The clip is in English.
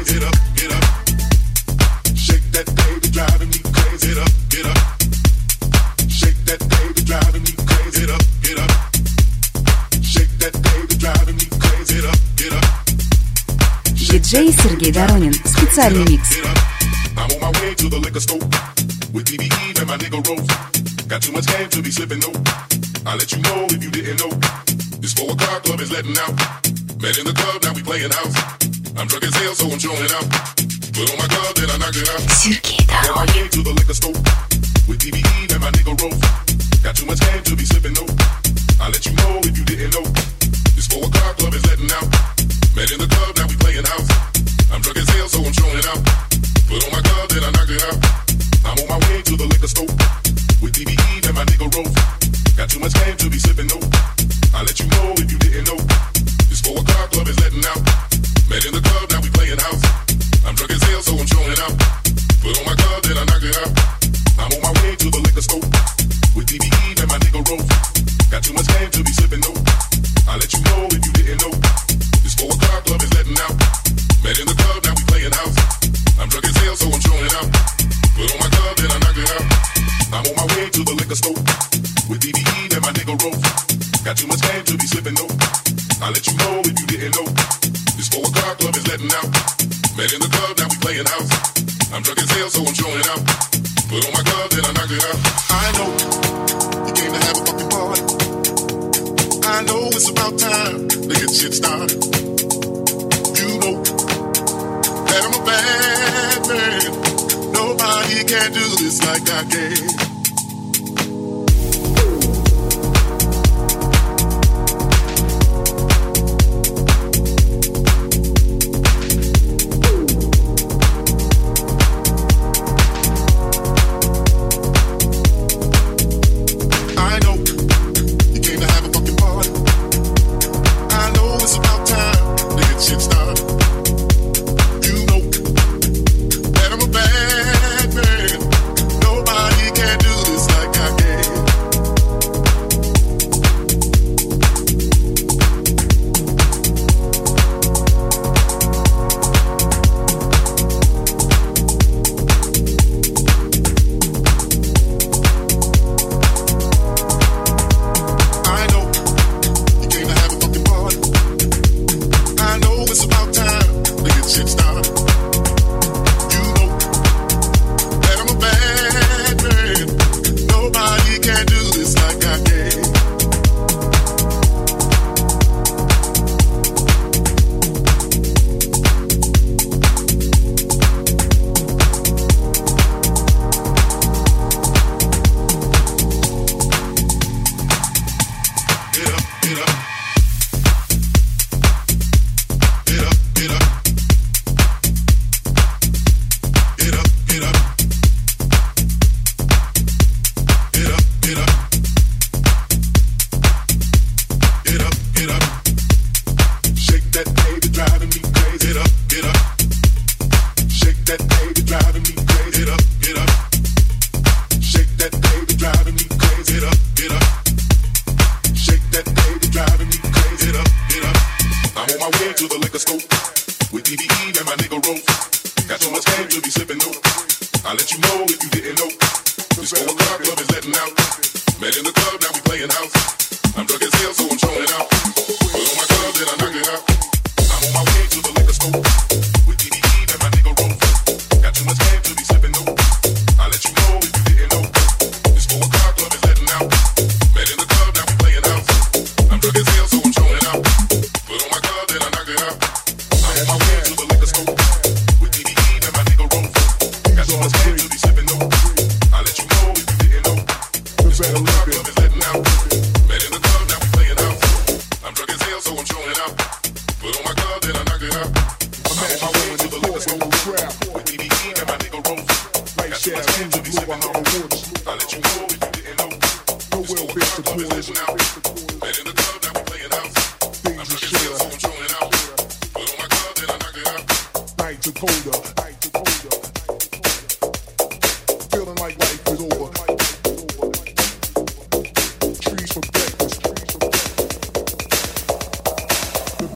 Диджей Сергей Доронин. Специальный микс. Got too much game to be slipping, no. I'll let you know if you didn't know. This 4 o'clock club is letting out. Met in the club, now we playing house. I'm drunk as hell, so I'm showing out. Put on my glove, then I knock it out. Сергей Доронин. To the liquor store with DBE and my nigga Rose. Got too much game to be slipping, no. I'll let you know if you didn't know. This 4 o'clock club is letting out. Met in the club, now we playing house. I'm drunk as hell, so I'm showing out. Put on my glove, then I knock it out. I'm on my way to the liquor store with DBE and my nigga Rose. Got too much game to be slipping, no. I'll let you know if you didn't know. This 4 o'clock club is letting out. Met in the club, now we playing house. I'm drunk as hell, so I'm showing out. Put on my glove, then I knock it out. I'm on my way to the liquor store with DBE and my nigga Rose. Got too much game to be slipping, no. I'll let you know if you didn't know. This 4 o'clock club is letting out. Met in the club, now we playing house. I'm drunk as hell, so I'm showing out. Put on my glove, then I knock it out. I'm on my way to the liquor store with DBE and my nigga Rose. Got too much game to be slipping, no. I'll let you know if you didn't know. This 4 o'clock club is letting out. Met in the club, now we playing house. I'm drunk as hell, so I'm showing out. Put on my glove, then I knock it out. I know you came to have a fucking party. I know it's about time to get shit started. You know that I'm a bad man. Nobody can do this like I can. Feeling like life